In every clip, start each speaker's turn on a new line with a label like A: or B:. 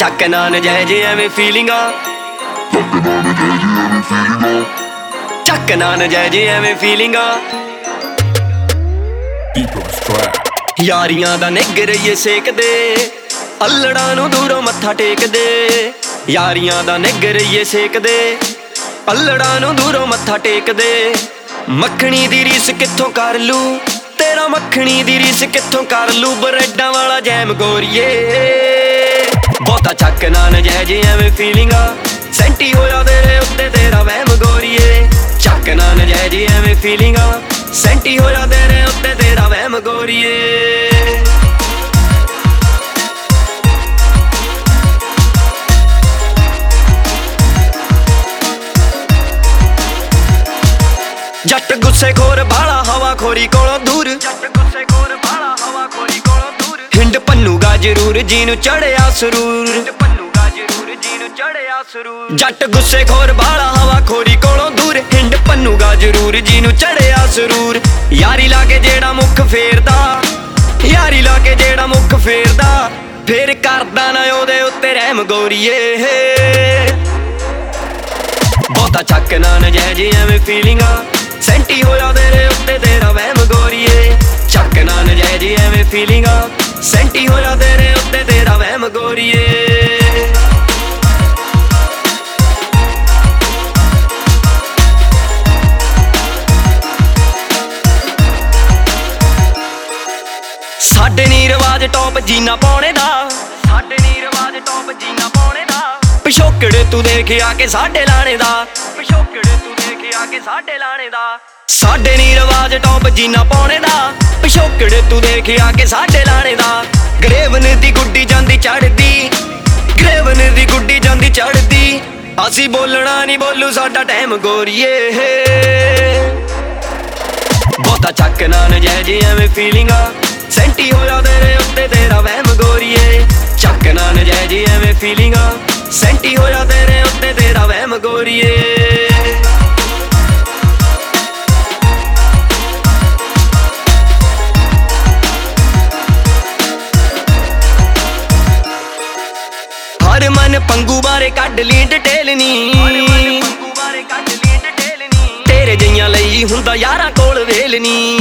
A: ਚੱਕ ਨਾ ਨਜਾਇਜ਼ ਐਵੇਂ ਫੀਲਿੰਗਾਂ, ਚੱਕ ਨਾ ਨਜਾਇਜ਼ ਐਵੇਂ ਫੀਲਿੰਗਾਂ। ਯਾਰੀਆਂ ਦਾ ਨਿੱਘ ਰਹੀਏ ਸੇਕਦੇ, ਅਲੜਾਂ ਨੂੰ ਦੂਰੋਂ ਮੱਥਾ ਟੇਕਦੇ। ਯਾਰੀਆਂ ਦਾ ਨਿੱਘ ਰਹੀਏ ਸੇਕਦੇ, ਅਲੜਾਂ ਨੂੰ ਦੂਰੋਂ ਮੱਥਾ ਟੇਕਦੇ। ਮੱਖਣੀ ਦੀ ਰੀਸ ਕਿੱਥੋਂ ਕਰ ਲੂ ਤੇਰਾ, ਮੱਖਣੀ ਦੀ ਰੀਸ ਕਿੱਥੋਂ ਕਰ ਲੂ ਬਰੈਡਾਂ ਵਾਲਾ ਜੈਮ ਗੋਰੀਏ। ਬਹੁਤਾ ਚੱਕ ਨਾ ਨਜਾਇਜ਼ ਐਵੇਂ ਫੀਲਿੰਗਾਂ, ਸੈਂਟੀ ਹੋਇਆ ਤੇਰੇ ਉੱਤੇ ਤੇਰਾ ਵਹਿਮ ਗੋਰੀਏ। ਚੱਕ ਨਾ ਨਜਾਇਜ਼ ਐਵੇਂ ਫੀਲਿੰਗਾਂ, ਸੈਂਟੀ ਹੋਇਆ ਤੇਰੇ ਉੱਤੇ ਤੇਰਾ ਵਹਿਮ ਗੋਰੀਏ। ਜੱਟ ਗੁੱਸੇ ਖੋਰ ਬਾਲਾ ਹਵਾ ਖੋਰੀ ਕੋਲੋਂ ਦੂਰ, ਜੱਟ ਗੁੱਸੇ ਖੋਰ ਬਾਲਾ ਹਵਾ ਖੋਰੀ ਕੋਲੋਂ ਦੂਰ। ਹਿੰਡ ਭੰਨੂਗਾ ਜ਼ਰੂਰ ਜਿਹਨੂੰ ਚੜਿਆ ਸਰੂਰ, ਹਿੰਡ ਭੰਨੂਗਾ ਜ਼ਰੂਰ ਜਿਹਨੂੰ ਚੜਿਆ ਸਰੂਰ। ਜੱਟ ਗੁੱਸੇ ਖੋਰ ਬਾਲਾ ਹਵਾ ਖੋਰੀ ਕੋਲੋਂ ਦੂਰ, ਹਿੰਡ ਭੰਨੂਗਾ ਜ਼ਰੂਰ ਜਿਹਨੂੰ ਚੜਿਆ ਸਰੂਰ। ਯਾਰੀ ਲਾ ਕੇ ਜਿਹੜਾ ਮੁੱਖ ਫੇਰਦਾ, ਯਾਰੀ ਲਾ ਕੇ ਜਿਹੜਾ ਮੁੱਖ ਫੇਰਦਾ, ਫੇਰ ਕਰਦਾ ਨਾ ਉਹਦੇ ਉੱਤੇ ਰਹਿਮ ਗੋਰੀਏ। ਬਹੁਤਾ ਚੱਕ ਨਾ ਨਜਾਇਜ਼ ਐਵੇਂ ਫੀਲਿੰਗਾਂ, ਸੈਂਟੀ ਹੋਇਆ ਤੇਰੇ ਉੱਤੇ ਤੇਰਾ ਵਹਿਮ ਗੋਰੀਏ। ਚੱਕ ਨਾ ਨਜਾਇਜ਼ ਐਵੇਂ ਫੀਲਿੰਗਾਂ, ਸੈਂਟੀ ਹੋਇਆ ਤੇਰੇ ਉੱਤੇ ਤੇਰਾ ਵਹਿਮ ਗੋਰੀਏ। ਸਾਡੇ ਨੀ ਰਿਵਾਜ ਟੌਪ ਜੀਨਾ ਪਾਉਣੇ ਦਾ, ਸਾਡੇ ਨੀ ਰਿਵਾਜ ਟੌਪ ਜੀਨਾ ਪਾਉਣੇ ਦਾ। ਪਿਛੋਕੜ ਤੂੰ ਦੇਖ ਆ ਕੇ ਸਾਡੇ ਲਾਣੇ ਦਾ, ਪਿਛੋਕੜ ਤੂੰ ਦੇਖ ਆ ਕੇ ਸਾਡੇ ਲਾਣੇ ਦਾ। ਸਾਡੇ ਨੀ ਰਿਵਾਜ ਟੌਪ ਜੀਨਾ ਪਾਉਣੇ ਦਾ, ਪਿਛੋਕੜ ਤੂੰ ਦੇਖ ਆ ਕੇ ਸਾਡੇ ਲਾਣੇ ਦਾ। ਗਰੇਵਨ ਦੀ ਗੁੱਡੀ ਜਾਂਦੀ ਚੜਦੀ, ਗਰੇਵਨ ਦੀ ਗੁੱਡੀ ਜਾਂਦੀ ਚੜਦੀ। ਅਸੀਂ ਬੋਲਣਾ ਨੀ ਬੋਲੂ ਸਾਡਾ ਟਾਈਮ ਗੋਰੀਏ। ਬਹੁਤਾ ਚੱਕ ਨਾ ਨਜਾਇਜ਼ ਐਵੇਂ ਫੀਲਿੰਗਾਂ, ਸੈਂਟੀ ਹੋਇਆ ਤੇਰੇ ਉੱਤੇ ਤੇਰਾ ਵਹਿਮ ਗੋਰੀਏ। ਚੱਕ ਨਾ ਨਜਾਇਜ਼ ਐਵੇਂ ਫੀਲਿੰਗਾਂ, ਸੈਂਟੀ ਹੋਇਆ ਤੇਰੇ ਉੱਤੇ ਤੇਰਾ ਵਹਿਮ ਗੋਰੀਏ। ਹਰ ਮਨ ਪੰਗੂ ਬਾਰੇ ਕੱਢ ਲਈ ਡਿਟੇਲ ਨੀ, ਤੇਰੇ ਜਈਆਂ ਲਈ ਹੁੰਦਾ ਯਾਰਾਂ ਕੋਲ ਵੇਲ ਨੀ,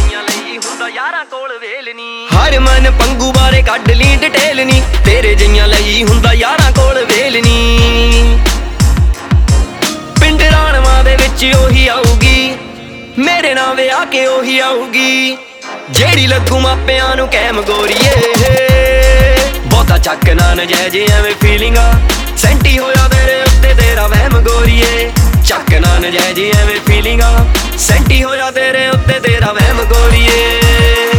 A: ਹਰ ਮਨ ਪੰਗੂ ਬਾਰੇ ਕੱਢ ਲਈ ਡਿਟੇਲ ਨੀ, ਤੇਰੇ ਜਈਆਂ ਲਈ ਹੁੰਦਾ ਯਾਰਾਂ ਕੋਲ ਵੇਲ ਨੀ। ਪਿੰਡ ਰਾਣਵਾ ਦੇ ਵਿੱਚ ਉਹੀ ਆਊਗੀ, ਮੇਰੇ ਨਾਲ ਵਿਆਹ ਕੇ ਉਹੀ ਆਊਗੀ, ਜਿਹੜੀ ਲੱਗੂ ਮਾਪਿਆਂ ਨੂੰ ਕੈਮ ਗੋਰੀਏ। ਬਹੁਤਾ ਚੱਕ ਨਾ ਨਜਾਇਜ਼ ਐਵੇਂ ਫੀਲਿੰਗਾਂ, ਸੈਂਟੀ ਹੋਇਆ ਤੇਰੇ ਉੱਤੇ ਤੇਰਾ ਵਹਿਮ ਗੋਰੀਏ। ਚੱਕ ਨਾ ਨਜਾਇਜ਼ ਐਵੇਂ ਫੀਲਿੰਗਾਂ, ਸੈਂਟੀ ਹੋਇਆ ਤੇਰੇ ਉੱਤੇ ਤੇਰਾ ਵਹਿਮ ਗੋਰੀਏ।